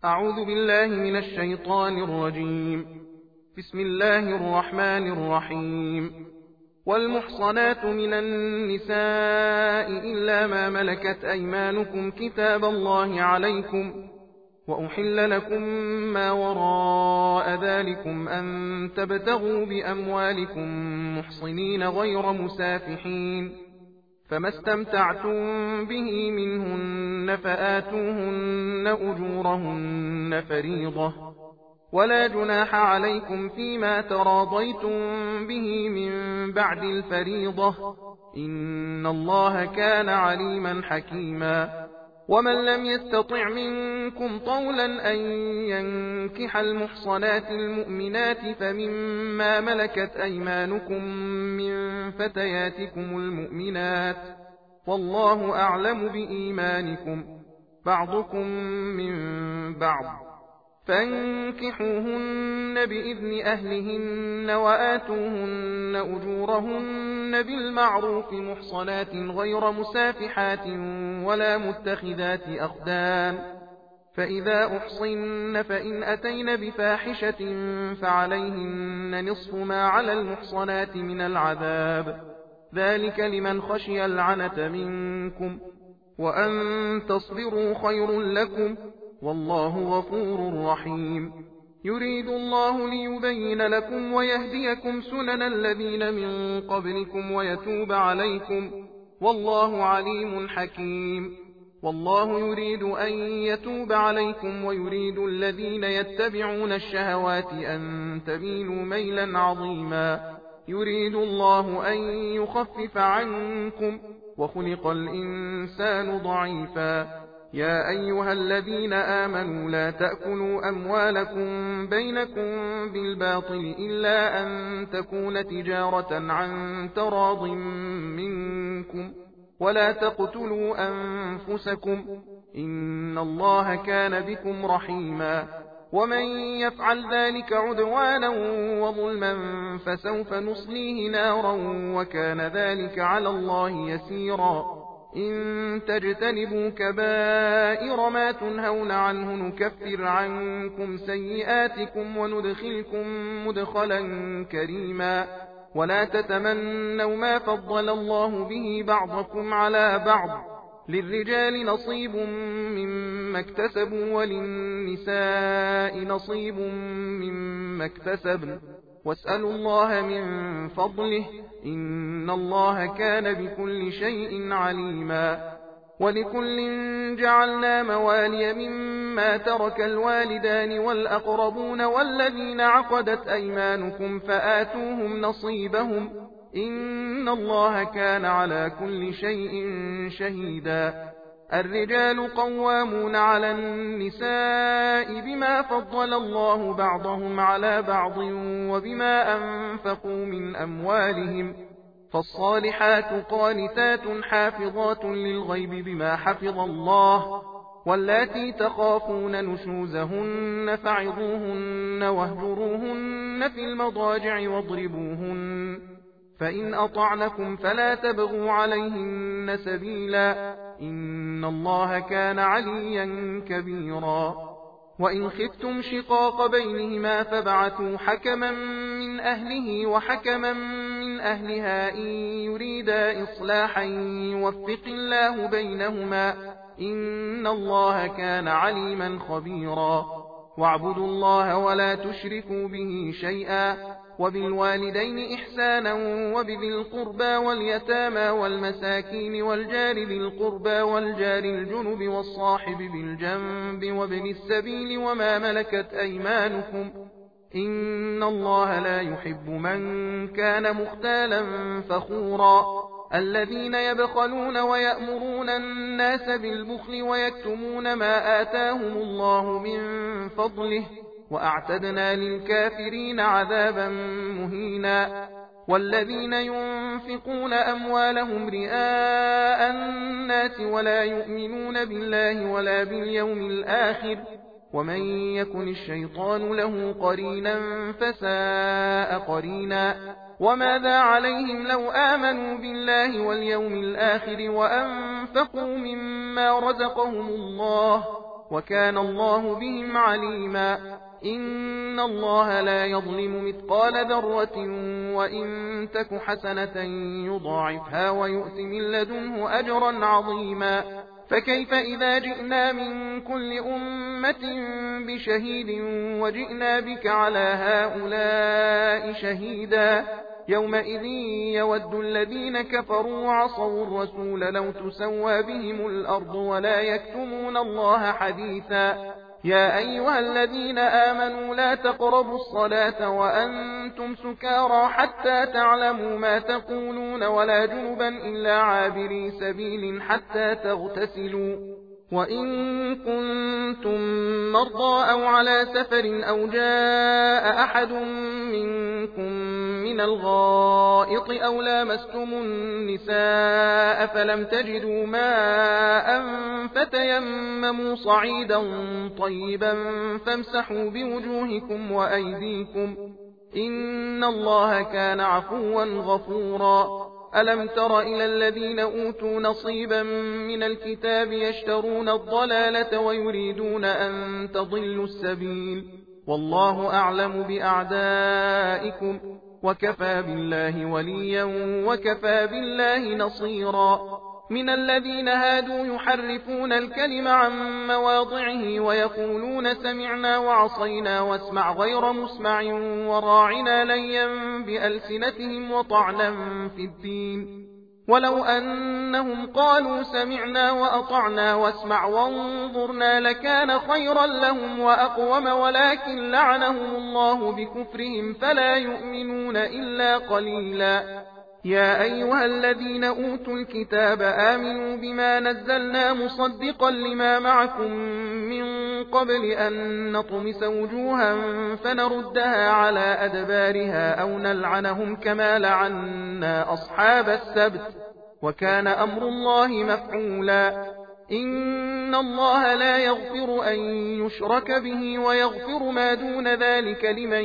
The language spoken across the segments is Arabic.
أعوذ بالله من الشيطان الرجيم. بسم الله الرحمن الرحيم. والمحصنات من النساء إلا ما ملكت أيمانكم كتاب الله عليكم، وأحل لكم ما وراء ذلكم أن تبتغوا بأموالكم محصنين غير مسافحين، فما استمتعتم به منهن فآتوهن أجورهن فريضة، ولا جناح عليكم فيما تراضيتم به من بعد الفريضة، إن الله كان عليما حكيما. ومن لم يستطع منكم طولا أن ينكح المحصنات المؤمنات فمما ملكت أيمانكم من فتياتكم المؤمنات، والله أعلم بإيمانكم، بعضكم من بعض، فانكحوهن بإذن أهلهن وآتوهن أجورهن بالمعروف محصنات غير مسافحات ولا متخذات أخدان، فإذا أحصن فإن أتين بفاحشة فعليهن نصف ما على المحصنات من العذاب، ذلك لمن خشي العنة منكم، وأن تصبروا خير لكم، والله غفور رحيم. يريد الله ليبين لكم ويهديكم سنن الذين من قبلكم ويتوب عليكم، والله عليم حكيم. والله يريد أن يتوب عليكم ويريد الذين يتبعون الشهوات أن تميلوا ميلا عظيما. يريد الله أن يخفف عنكم، وخلق الإنسان ضعيفا. يا أيها الذين آمنوا لا تأكلوا أموالكم بينكم بالباطل إلا أن تكون تجارة عن تراض منكم، ولا تقتلوا أنفسكم، إن الله كان بكم رحيما. ومن يفعل ذلك عدوانا وظلما فسوف نصليه نارا وكان ذلك على الله يسيرا. إن تجتنبوا كبائر ما تنهون عنه نكفر عنكم سيئاتكم وندخلكم مدخلا كريما. ولا تتمنوا ما فضل الله به بعضكم على بعض، للرجال نصيب مما اكتسبوا وللنساء نصيب مما اكتسبن، واسألوا الله من فضله، إن الله كان بكل شيء عليما. ولكل جعلنا موالي مما ترك الوالدان والأقربون والذين عقدت أيمانكم فآتوهم نصيبهم، إن الله كان على كل شيء شهيدا. الرجال قوامون على النساء بما فضل الله بعضهم على بعض وبما أنفقوا من أموالهم، فالصالحات قانتات حافظات للغيب بما حفظ الله، واللاتي تخافون نشوزهن فعظوهن واهجروهن في المضاجع واضربوهن، فإن أطعنكم فلا تبغوا عليهن سبيلا، إن الله كان عليا كبيرا. وإن خفتم شقاق بينهما فابعثوا حكما من أهله وحكما من أهلها إن يريدا إصلاحا يوفق الله بينهما، إن الله كان عليما خبيرا. واعبدوا الله ولا تشركوا به شيئا، وبالوالدين إحسانا وبذي القربى واليتامى والمساكين والجار ذي القربى والجار الجنب والصاحب بالجنب وابن السبيل وما ملكت أيمانكم، إن الله لا يحب من كان مختالا فخورا. الذين يبخلون ويأمرون الناس بالبخل ويكتمون ما آتاهم الله من فضله، وأعتدنا للكافرين عذابا مهينا. والذين ينفقون أموالهم رئاء الناس ولا يؤمنون بالله ولا باليوم الآخر، ومن يكن الشيطان له قرينا فساء قرينا. وماذا عليهم لو آمنوا بالله واليوم الآخر وأنفقوا مما رزقهم الله، وكان الله بهم عليما. إن الله لا يظلم مثقال ذرة وإن تك حسنة يضاعفها ويؤت من لدنه أجرا عظيما. فكيف إذا جئنا من كل أمة بشهيد وجئنا بك على هؤلاء شهيدا؟ يومئذ يود الذين كفروا وعصوا الرسول لو تسوى بهم الأرض ولا يكتمون الله حديثا. يا أيها الذين آمنوا لا تقربوا الصلاة وأنتم سكارى حتى تعلموا ما تقولون ولا جنبا إلا عابري سبيل حتى تغتسلوا. وإن كنتم مرضى أو على سفر أو جاء أحد منكم من الغائط أو لامستم النساء فلم تجدوا ماء فتيمموا صعيدا طيبا فامسحوا بوجوهكم وأيديكم إن الله كان عفوا غفورا. ألم تر إلى الذين أوتوا نصيبا من الكتاب يشترون الضلالة ويريدون أن تضلوا السبيل والله أعلم بأعدائكم وكفى بالله وليا وكفى بالله نصيرا. من الذين هادوا يحرفون الكلم عن مواضعه ويقولون سمعنا وعصينا واسمع غير مسمع وراعنا ليا بألسنتهم وطعنا في الدين. ولو أنهم قالوا سمعنا وأطعنا واسمع وانظرنا لكان خيرا لهم وأقوم ولكن لعنهم الله بكفرهم فلا يؤمنون إلا قليلا. يا أيها الذين أوتوا الكتاب آمنوا بما نزلنا مصدقا لما معكم من قبل أن نطمس وجوها فنردها على أدبارها أو نلعنهم كما لعنا أصحاب السبت وكان أمر الله مفعولا. إن الله لا يغفر أن يشرك به ويغفر ما دون ذلك لمن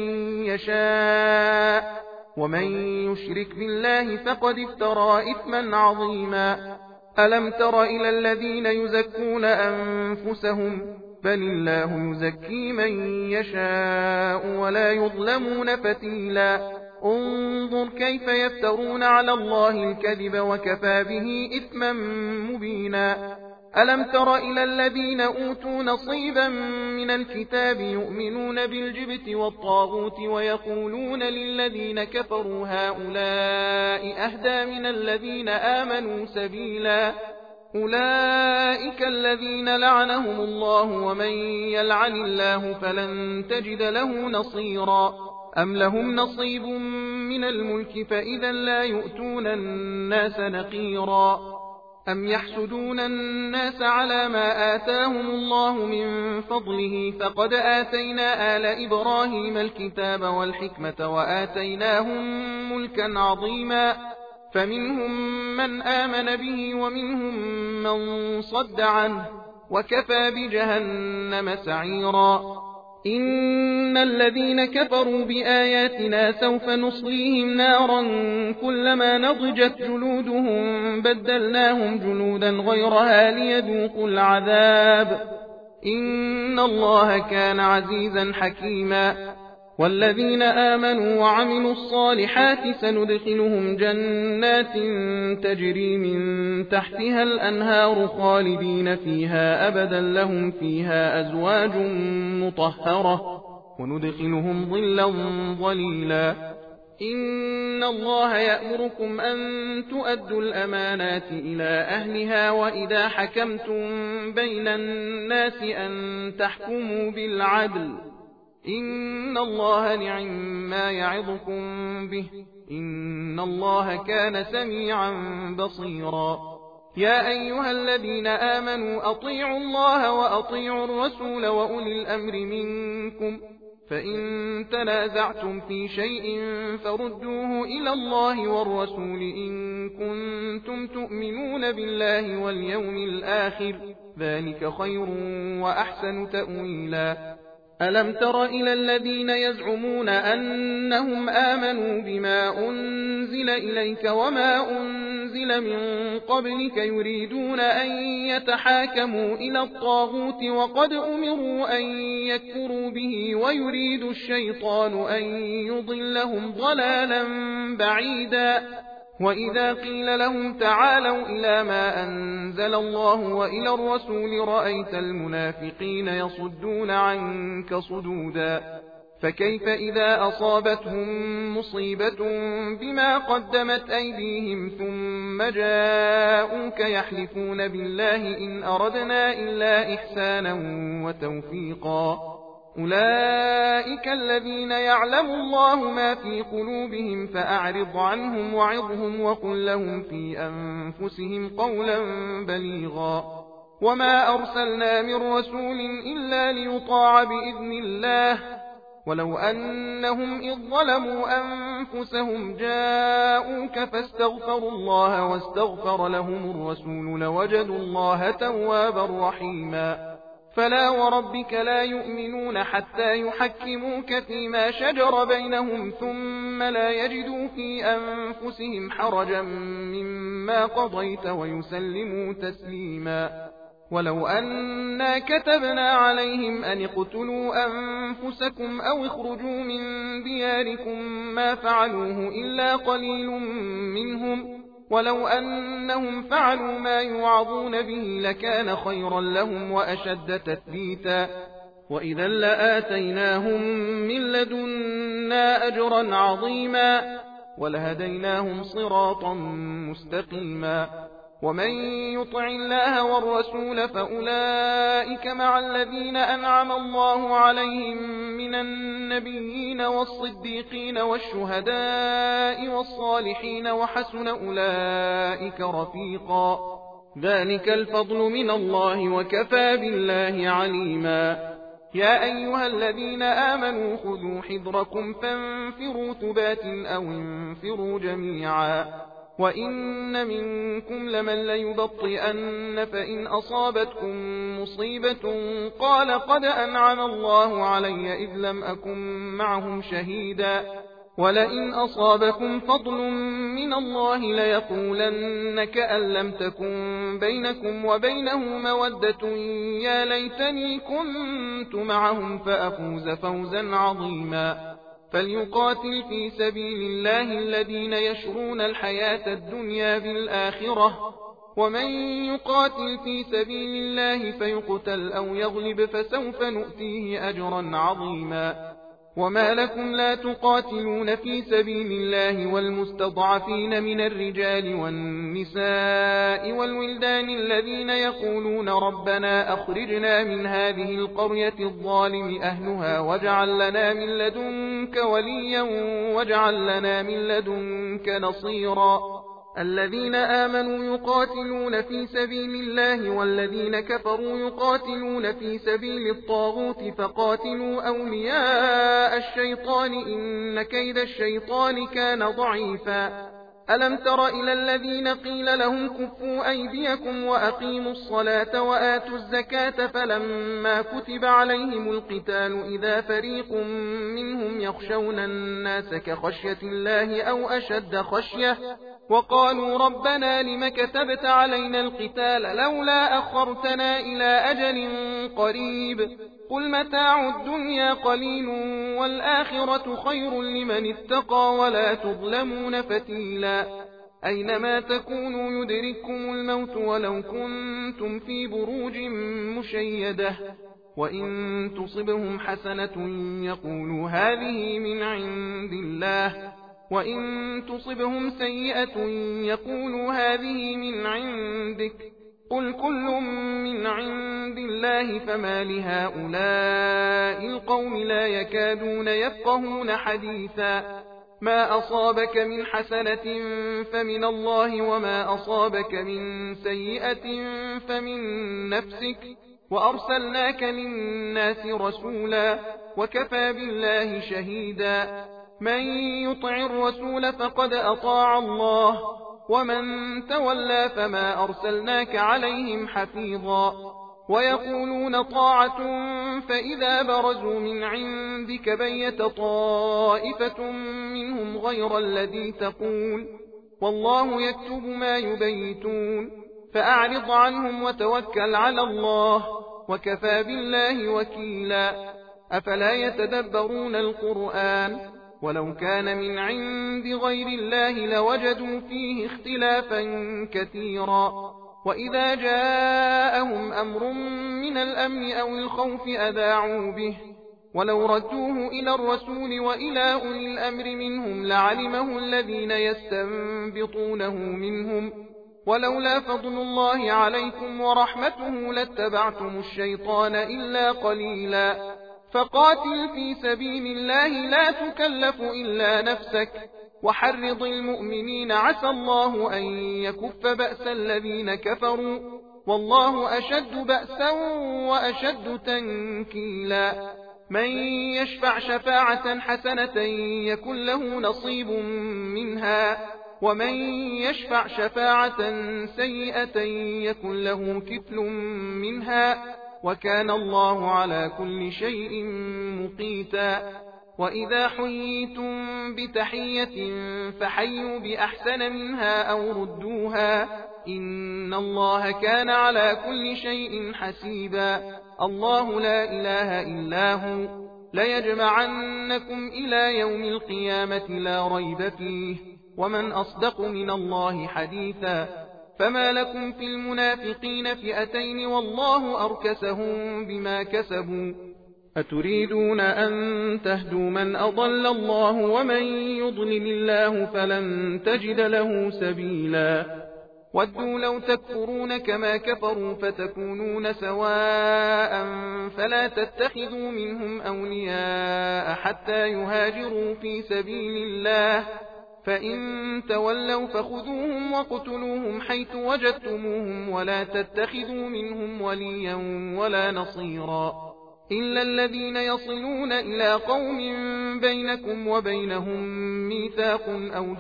يشاء ومن يشرك بالله فقد افترى إثما عظيما. ألم تر إلى الذين يزكون أنفسهم بل الله يزكي من يشاء ولا يظلمون فتيلا. انظر كيف يفترون على الله الكذب وكفى به إثما مبينا. ألم تر إلى الذين أوتوا نصيبا من الكتاب يؤمنون بالجبت والطاغوت ويقولون للذين كفروا هؤلاء أهدى من الذين آمنوا سبيلا. أولئك الذين لعنهم الله ومن يلعن الله فلن تجد له نصيرا. أم لهم نصيب من الملك فإذا لا يؤتون الناس نقيرا. أم يحسدون الناس على ما آتاهم الله من فضله فقد آتينا آل إبراهيم الكتاب والحكمة وآتيناهم ملكا عظيما فمنهم من آمن به ومنهم من صد عنه وكفى بجهنم سعيرا. إن الذين كفروا بآياتنا سوف نصليهم نارا كلما نضجت جلودهم بدلناهم جلودا غيرها ليذوقوا العذاب إن الله كان عزيزا حكيما. والذين آمنوا وعملوا الصالحات سندخلهم جنات تجري من تحتها الأنهار خالدين فيها أبدا لهم فيها أزواج مطهرة وندخلهم ظلا ظليلا. إن الله يأمركم أن تؤدوا الأمانات إلى أهلها وإذا حكمتم بين الناس أن تحكموا بالعدل إن الله نعم يعظكم به إن الله كان سميعا بصيرا. يا أيها الذين آمنوا أطيعوا الله وأطيعوا الرسول وأولي الأمر منكم فإن تنازعتم في شيء فردوه إلى الله والرسول إن كنتم تؤمنون بالله واليوم الآخر ذلك خير وأحسن تأويلا. ألم تر إلى الذين يزعمون أنهم آمنوا بما أنزل إليك وما أنزل أنزل من قبلك يريدون أن يتحاكموا إلى الطاغوت وقد أمروا أن يكفروا به ويريد الشيطان أن يضلهم ضلالا بعيدا وإذا قيل لهم تعالوا إلى ما أنزل الله وإلى الرسول رأيت المنافقين يصدون عنك صدودا فكيف إذا أصابتهم مصيبة بما قدمت أيديهم ثم جاءوك يحلفون بالله إن أردنا إلا إحسانا وتوفيقا أولئك الذين يعلم الله ما في قلوبهم فأعرض عنهم وعظهم وقل لهم في أنفسهم قولا بليغا وما أرسلنا من رسول إلا ليطاع بإذن الله ولو أنهم إذ ظلموا أنفسهم جاءوك فاستغفروا الله واستغفر لهم الرسول لوجدوا الله توابا رحيما فلا وربك لا يؤمنون حتى يحكموك فيما شجر بينهم ثم لا يجدوا في أنفسهم حرجا مما قضيت ويسلموا تسليما ولو أنا كتبنا عليهم أن اقتلوا أنفسكم أو اخرجوا من دياركم ما فعلوه إلا قليل منهم ولو أنهم فعلوا ما يوعظون به لكان خيرا لهم وأشد تثبيتا وإذا لآتيناهم من لدنا أجرا عظيما ولهديناهم صراطا مستقيما ومن يطع الله والرسول فأولئك مع الذين أنعم الله عليهم من النبيين والصديقين والشهداء والصالحين وحسن أولئك رفيقا ذلك الفضل من الله وكفى بالله عليما يا أيها الذين آمنوا خذوا حذركم فانفروا ثبات أو انفروا جميعا وإن منكم لمن ليبطئن فإن أصابتكم مصيبة قال قد أنعم الله علي إذ لم أكن معهم شهيدا ولئن أصابكم فضل من الله ليقولن كأن لم تكن بينكم وبينه مودة يا ليتني كنت معهم فأفوز فوزا عظيما فليقاتل في سبيل الله الذين يشرون الحياة الدنيا بالآخرة ومن يقاتل في سبيل الله فيقتل أو يغلب فسوف نؤتيه أجرا عظيما وما لكم لا تقاتلون في سبيل الله والمستضعفين من الرجال والنساء والولدان الذين يقولون ربنا أخرجنا من هذه القرية الظالم أهلها واجعل لنا من لدنك وليا واجعل لنا من لدنك نصيرا الذين آمنوا يقاتلون في سبيل الله والذين كفروا يقاتلون في سبيل الطاغوت فقاتلوا أولياء الشيطان إن كيد الشيطان كان ضعيفا ألم تر إلى الذين قيل لهم كفوا أيديكم وأقيموا الصلاة وآتوا الزكاة فلما كتب عليهم القتال إذا فريق منهم يخشون الناس كخشية الله أو أشد خشية وقالوا ربنا لم كتبت علينا القتال لولا أخرتنا إلى أجل قريب قل متاع الدنيا قليل والآخرة خير لمن اتقى ولا تظلمون فتيلا أينما تكونوا يدرككم الموت ولو كنتم في بروج مشيدة وإن تصبهم حسنة يقولوا هذه من عند الله وإن تصبهم سيئة يقولوا هذه من عندك قل كل من عند الله فما لهؤلاء القوم لا يكادون يفقهون حديثا ما أصابك من حسنة فمن الله وما أصابك من سيئة فمن نفسك وأرسلناك للناس رسولا وكفى بالله شهيدا من يطع الرسول فقد أطاع الله ومن تولى فما أرسلناك عليهم حفيظا ويقولون طاعة فإذا برزوا من عندك بيت طائفة منهم غير الذي تقول والله يكتب ما يبيتون فأعرض عنهم وتوكل على الله وكفى بالله وكيلا أفلا يتدبرون القرآن ولو كان من عند غير الله لوجدوا فيه اختلافا كثيرا وإذا جاءهم أمر من الأمن أو الخوف أذاعوا به ولو ردوه إلى الرسول وإلى أولي الأمر منهم لعلمه الذين يستنبطونه منهم ولولا فضل الله عليكم ورحمته لاتبعتم الشيطان إلا قليلا فقاتل في سبيل الله لا تكلف إلا نفسك وحرض المؤمنين عسى الله أن يكف بأس الذين كفروا والله أشد بأسا وأشد تنكيلا من يشفع شفاعة حسنة يكن له نصيب منها ومن يشفع شفاعة سيئة يكن له كفل منها وكان الله على كل شيء مقيتا وإذا حييتم بتحية فحيوا بأحسن منها أو ردوها إن الله كان على كل شيء حسيبا الله لا إله إلا هو ليجمعنكم إلى يوم القيامة لا ريب فيه ومن أصدق من الله حديثا فما لكم في المنافقين فئتين والله أركسهم بما كسبوا أتريدون أن تهدوا من أضل الله ومن يضلل الله فلن تجد له سبيلا ودوا لو تكفرون كما كفروا فتكونون سواء فلا تتخذوا منهم أولياء حتى يهاجروا في سبيل الله فإن تولوا فخذوهم وقتلوهم حيث وجدتموهم ولا تتخذوا منهم وليا ولا نصيرا إلا الذين يصلون إلى قوم بينكم وبينهم ميثاق أو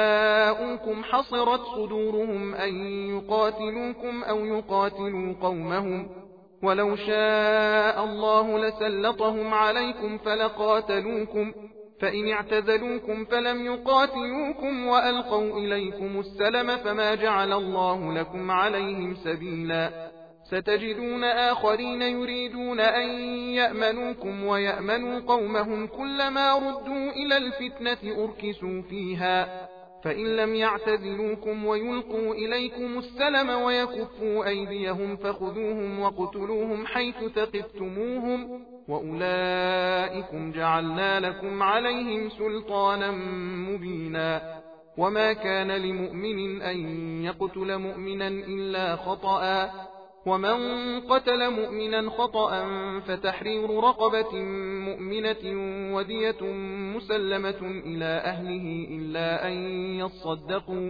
جاءوكم حصرت صدورهم أن يقاتلوكم أو يقاتلوا قومهم ولو شاء الله لسلطهم عليكم فلقاتلوكم فإن اعتزلوكم فلم يقاتلوكم وألقوا إليكم السلم فما جعل الله لكم عليهم سبيلا ستجدون آخرين يريدون أن يأمنوكم ويأمنوا قومهم كلما ردوا إلى الفتنة أركسوا فيها فإن لم يعتزلوكم ويلقوا إليكم السلم ويكفوا أيديهم فخذوهم وقتلوهم حيث ثقفتموهم وأولئكم جعلنا لكم عليهم سلطانا مبينا وما كان لمؤمن أن يقتل مؤمنا إلا خطأ ومن قتل مؤمنا خطأ فتحرير رقبة مؤمنة ودية مسلمة إلى أهله إلا أن يصدقوا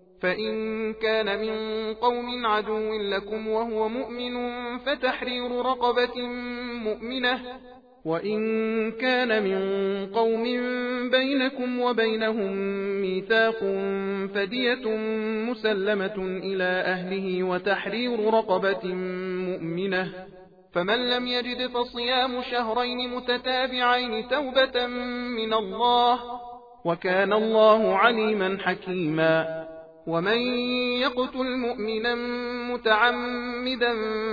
فإن كان من قوم عدو لكم وهو مؤمن فتحرير رقبة مؤمنة وإن كان من قوم بينكم وبينهم ميثاق فدية مسلمة إلى أهله وتحرير رقبة مؤمنة فمن لم يجد فصيام شهرين متتابعين توبة من الله وكان الله عليما حكيما ومن يقتل مؤمنا متعمدا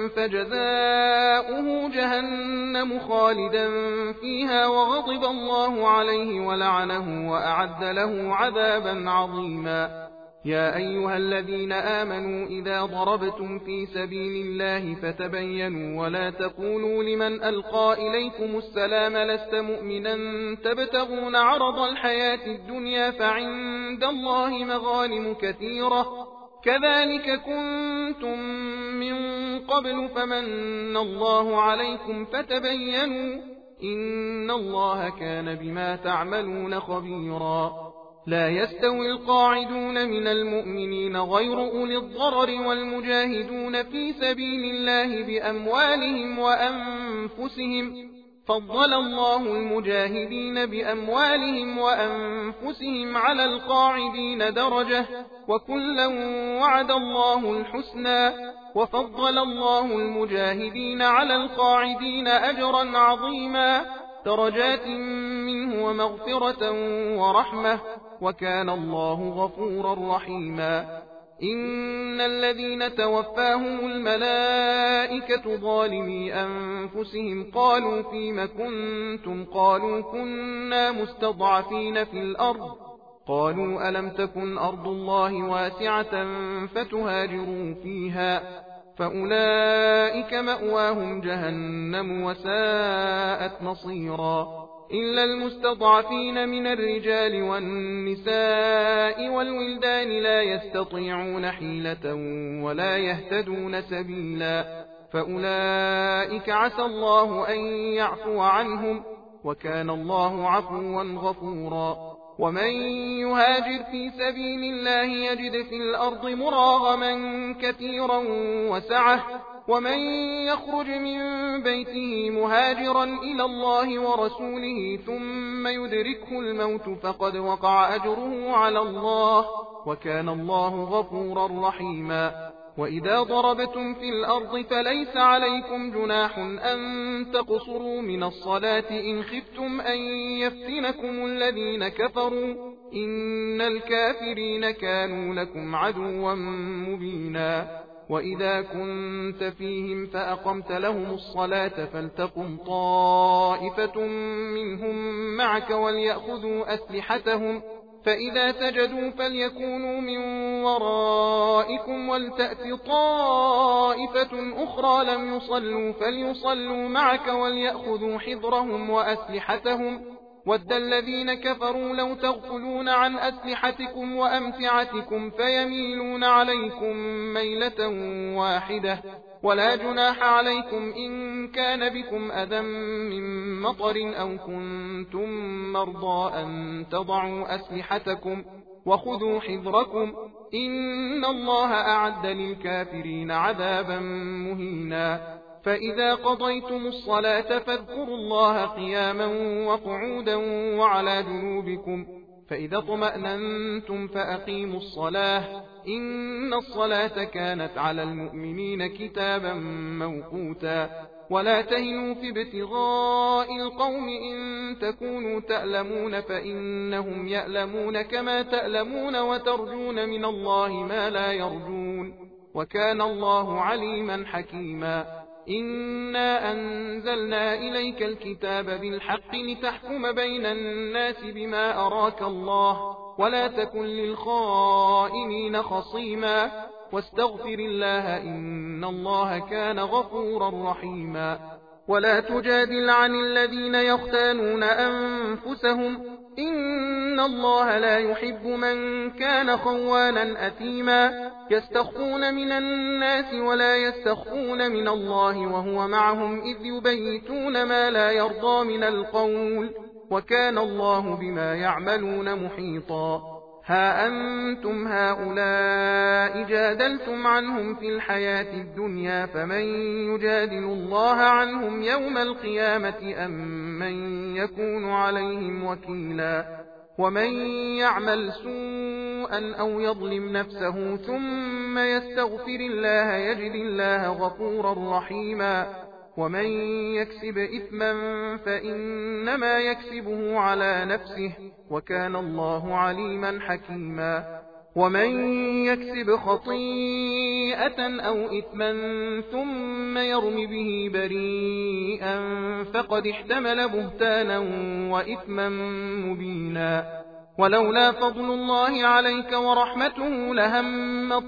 فجزاؤه جهنم خالدا فيها وغضب الله عليه ولعنه وأعد له عذابا عظيما يا أيها الذين آمنوا إذا ضربتم في سبيل الله فتبينوا ولا تقولوا لمن ألقى إليكم السلام لست مؤمنا تبتغون عرض الحياة الدنيا فعند الله مغانم كثيرة كذلك كنتم من قبل فمن الله عليكم فتبينوا إن الله كان بما تعملون خبيرا لا يستوي القاعدون من المؤمنين غير أولي الضرر والمجاهدون في سبيل الله بأموالهم وأنفسهم فضل الله المجاهدين بأموالهم وأنفسهم على القاعدين درجة وكلا وعد الله الحسنى وفضل الله المجاهدين على القاعدين أجرا عظيما درجات منه ومغفرة ورحمة وكان الله غفورا رحيما. إن الذين توفاهم الملائكة ظالمي أنفسهم قالوا فيم كنتم قالوا كنا مستضعفين في الأرض قالوا ألم تكن أرض الله واسعة فتهاجروا فيها فأولئك مأواهم جهنم وساءت مصيرا. إلا المستضعفين من الرجال والنساء والولدان لا يستطيعون حيلة ولا يهتدون سبيلا فأولئك عسى الله أن يعفو عنهم وكان الله عفوا غفورا. ومن يهاجر في سبيل الله يجد في الأرض مراغما كثيرا وسعة ومن يخرج من بيته مهاجرا إلى الله ورسوله ثم يدركه الموت فقد وقع أجره على الله وكان الله غفورا رحيما. وإذا ضربتم في الأرض فليس عليكم جناح أن تقصروا من الصلاة إن خفتم أن يفتنكم الذين كفروا إن الكافرين كانوا لكم عدوا مبينا. وإذا كنت فيهم فأقمت لهم الصلاة فلتقم طائفة منهم معك وليأخذوا أسلحتهم فإذا سجدوا فليكونوا من ورائكم ولتأت طائفة أخرى لم يصلوا فليصلوا معك وليأخذوا حذرهم وأسلحتهم ود الذين كفروا لو تغفلون عن أسلحتكم وأمتعتكم فيميلون عليكم ميلة واحدة ولا جناح عليكم إن كان بكم أذى من مطر أو كنتم مرضى أن تضعوا أسلحتكم وخذوا حذركم إن الله أعد للكافرين عذابا مهينا. فإذا قضيتم الصلاة فاذكروا الله قياما وقعودا وعلى جنوبكم فإذا اطمأننتم فأقيموا الصلاة إن الصلاة كانت على المؤمنين كتابا موقوتا. ولا تهنوا في ابتغاء القوم إن تكونوا تألمون فإنهم يألمون كما تألمون وترجون من الله ما لا يرجون وكان الله عليما حكيما. إنا أنزلنا إليك الكتاب بالحق لتحكم بين الناس بما أراك الله ولا تكن للخائنين خصيما واستغفر الله إن الله كان غفورا رحيما. ولا تجادل عن الذين يختانون أنفسهم إن الله لا يحب من كان خوانا أثيما يستخفون من الناس ولا يستخفون من الله وهو معهم إذ يبيتون ما لا يرضى من القول وكان الله بما يعملون محيطا. ها أنتم هؤلاء جادلتم عنهم في الحياة الدنيا فمن يجادل الله عنهم يوم القيامة أم من يكون عليهم وكيلا. ومن يعمل سوءا أو يظلم نفسه ثم يستغفر الله يجد الله غفورا رحيما. ومن يكسب إثما فإنما يكسبه على نفسه وكان الله عليما حكيما. ومن يكسب خطيئة أو إثما ثم يرم به بريئا فقد احتمل بهتانا وإثما مبينا. ولولا فضل الله عليك ورحمته لهمت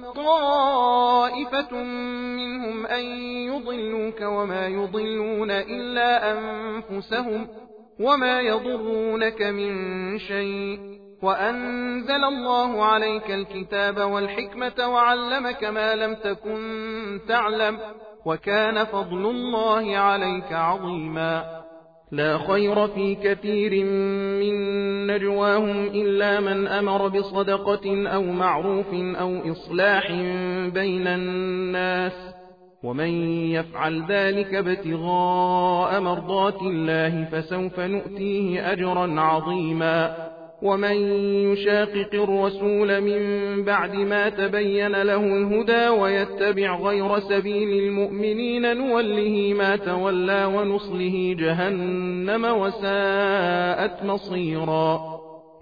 طائفة منهم أن يضلوك وما يضلون إلا أنفسهم وما يضرونك من شيء وأنزل الله عليك الكتاب والحكمة وعلمك ما لم تكن تعلم وكان فضل الله عليك عظيما. لا خير في كثير من نجواهم إلا من أمر بصدقة أو معروف أو إصلاح بين الناس ومن يفعل ذلك ابتغاء مرضات الله فسوف نؤتيه أجرا عظيما. ومن يشاقق الرسول من بعد ما تبين له الهدى ويتبع غير سبيل المؤمنين نوله ما تولى ونصله جهنم وساءت مصيرا.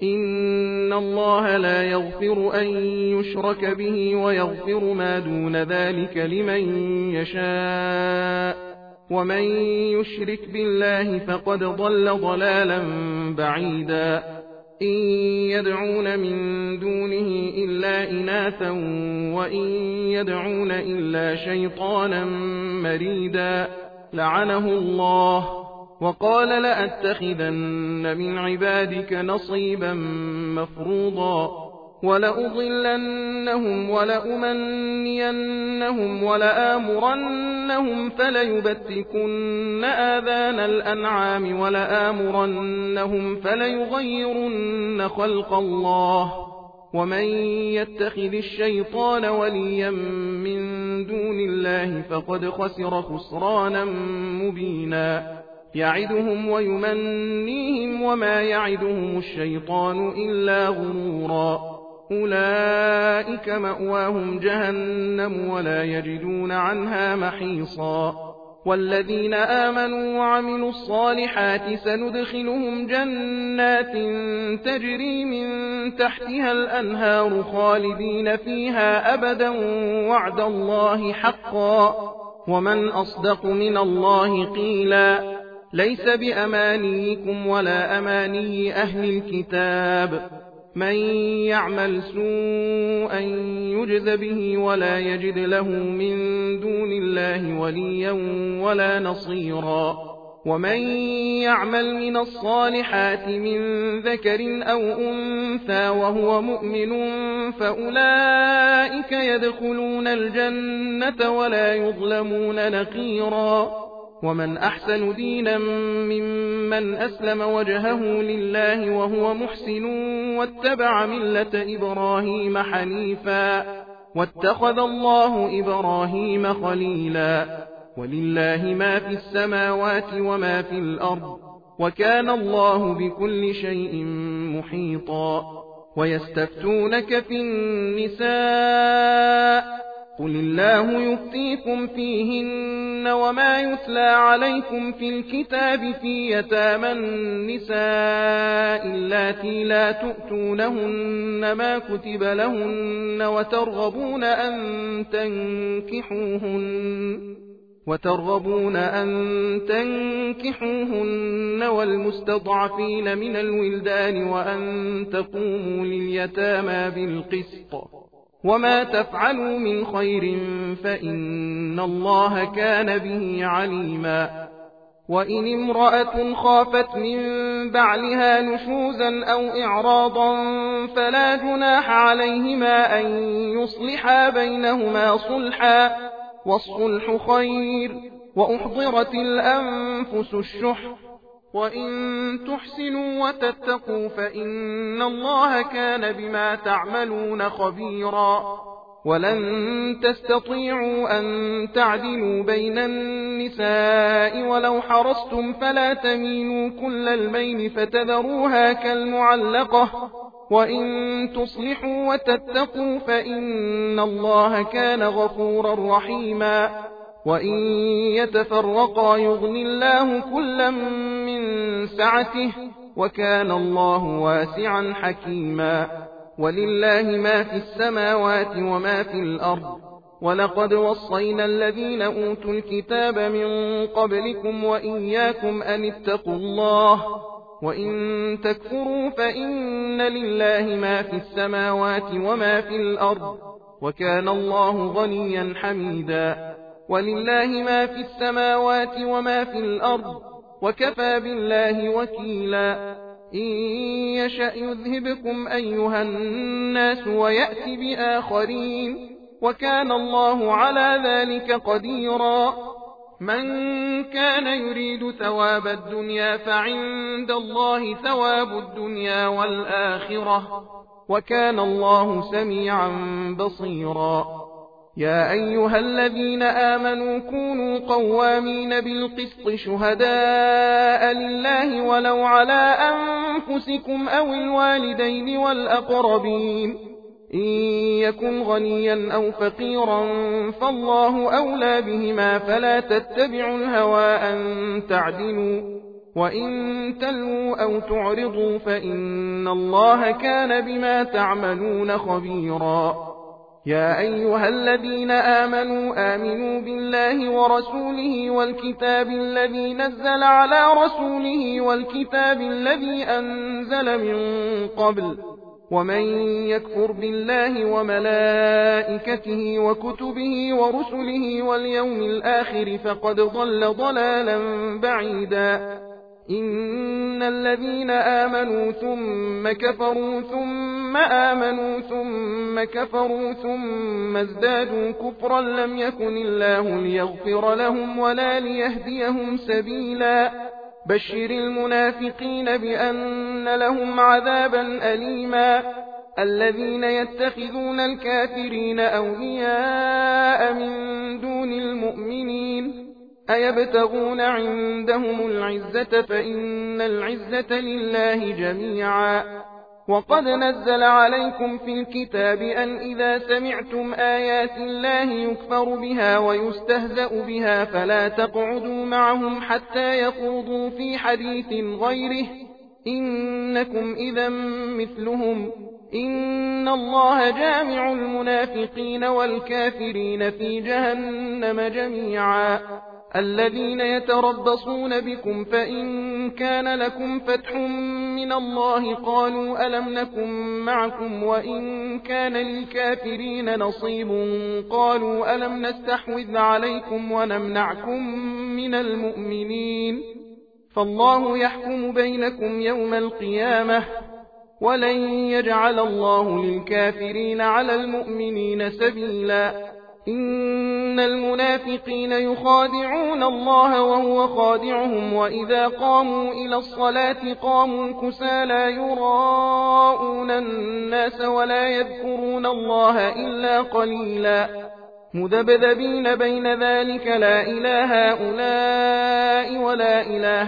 إن الله لا يغفر أن يشرك به ويغفر ما دون ذلك لمن يشاء ومن يشرك بالله فقد ضل ضلالا بعيدا إن يدعون من دونه إلا إناثا وإن يدعون إلا شيطانا مريدا لعنه الله وقال لأتخذن من عبادك نصيبا مفروضا ولأضلنهم ولأمنينهم ولآمرنهم فليبتكن آذان الأنعام ولآمرنهم فليغيرن خلق الله ومن يتخذ الشيطان وليا من دون الله فقد خسر خسرانا مبينا يعدهم ويمنيهم وما يعدهم الشيطان إلا غرورا أولئك مأواهم جهنم ولا يجدون عنها محيصا والذين آمنوا وعملوا الصالحات سندخلهم جنات تجري من تحتها الأنهار خالدين فيها أبدا وعد الله حقا ومن أصدق من الله قيلا ليس بأمانيكم ولا أماني أهل الكتاب من يعمل سوءا يجز به ولا يجد له من دون الله وليا ولا نصيرا ومن يعمل من الصالحات من ذكر أو أنثى وهو مؤمن فأولئك يدخلون الجنة ولا يظلمون نقيرا ومن أحسن دينا ممن أسلم وجهه لله وهو محسن واتبع ملة إبراهيم حنيفا واتخذ الله إبراهيم خليلا ولله ما في السماوات وما في الأرض وكان الله بكل شيء محيطا ويستفتونك في النساء قل الله يفتيكم فيهن وما يتلى عليكم في الكتاب في يتامى النساء اللاتي لا تؤتونهن ما كتب لهن وترغبون أن تنكحوهن والمستضعفين من الولدان وأن تقوموا لليتامى بالقسط وما تفعلوا من خير فإن الله كان به عليما وإن امرأة خافت من بعلها نشوزا أو إعراضا فلا جناح عليهما أن يصلحا بينهما صلحا والصلح خير وأحضرت الأنفس الشح وإن تحسنوا وتتقوا فإن الله كان بما تعملون خبيرا ولن تستطيعوا أن تعدلوا بين النساء ولو حرصتم فلا تميلوا كل الميل فتذروها كالمعلقة وإن تصلحوا وتتقوا فإن الله كان غفورا رحيما وإن يتفرقا يغن الله كلا من سعته وكان الله واسعا حكيما ولله ما في السماوات وما في الأرض ولقد وصينا الذين أوتوا الكتاب من قبلكم وإياكم أن اتقوا الله وإن تكفروا فإن لله ما في السماوات وما في الأرض وكان الله غنيا حميدا ولله ما في السماوات وما في الأرض وكفى بالله وكيلا إن يشأ يذهبكم أيها الناس ويأت بآخرين وكان الله على ذلك قديرا من كان يريد ثواب الدنيا فعند الله ثواب الدنيا والآخرة وكان الله سميعا بصيرا يا أيها الذين آمنوا كونوا قوامين بالقسط شهداء لله ولو على أنفسكم أو الوالدين والأقربين إن يكن غنيا أو فقيرا فالله أولى بهما فلا تتبعوا الهوى أن تعدلوا وإن تلووا أو تعرضوا فإن الله كان بما تعملون خبيرا. يا أيها الذين آمنوا بالله ورسوله والكتاب الذي نزل على رسوله والكتاب الذي أنزل من قبل، ومن يكفر بالله وملائكته وكتبه ورسله واليوم الآخر فقد ضل ضلالا بعيدا. إن الذين آمنوا ثم كفروا ثم آمنوا ثم كفروا ثم ازدادوا كفرا لم يكن الله ليغفر لهم ولا ليهديهم سبيلا. بشر المنافقين بأن لهم عذابا أليما. الذين يتخذون الكافرين أولياء من دون المؤمنين أيبتغون عندهم العزة فإن العزة لله جميعا. وقد نزل عليكم في الكتاب أن إذا سمعتم آيات الله يكفر بها ويستهزأ بها فلا تقعدوا معهم حتى يخوضوا في حديث غيره إنكم إذا مثلهم. إن الله جامع المنافقين والكافرين في جهنم جميعا. الذين يتربصون بكم فإن كان لكم فتح من الله قالوا ألم نكن معكم وإن كان للكافرين نصيب قالوا ألم نستحوذ عليكم ونمنعكم من المؤمنين. فالله يحكم بينكم يوم القيامة ولن يجعل الله للكافرين على المؤمنين سبيلا. إن المنافقين يخادعون الله وهو خادعهم وإذا قاموا إلى الصلاة قاموا كسالى يراءون الناس ولا يذكرون الله إلا قليلا. مذبذبين بين ذلك لا إله هؤلاء ولا إله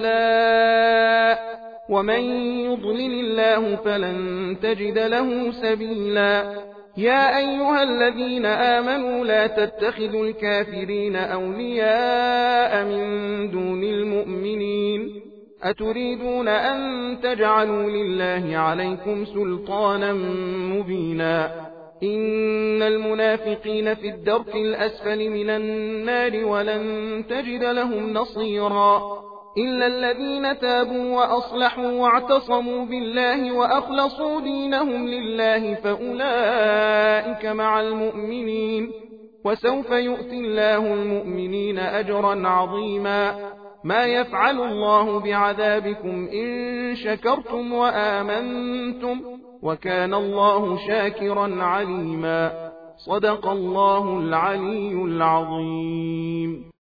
هؤلاء ومن يضلل الله فلن تجد له سبيلا. يا أيها الذين آمنوا لا تتخذوا الكافرين أولياء من دون المؤمنين. أتريدون أن تجعلوا لله عليكم سلطانا مبينا. إن المنافقين في الدرك الأسفل من النار ولن تجد لهم نصيرا إلا الذين تابوا وأصلحوا واعتصموا بالله وأخلصوا دينهم لله فأولئك مع المؤمنين وسوف يؤتي الله المؤمنين أجرا عظيما. ما يفعل الله بعذابكم إن شكرتم وآمنتم وكان الله شاكرا عليما. صدق الله العلي العظيم.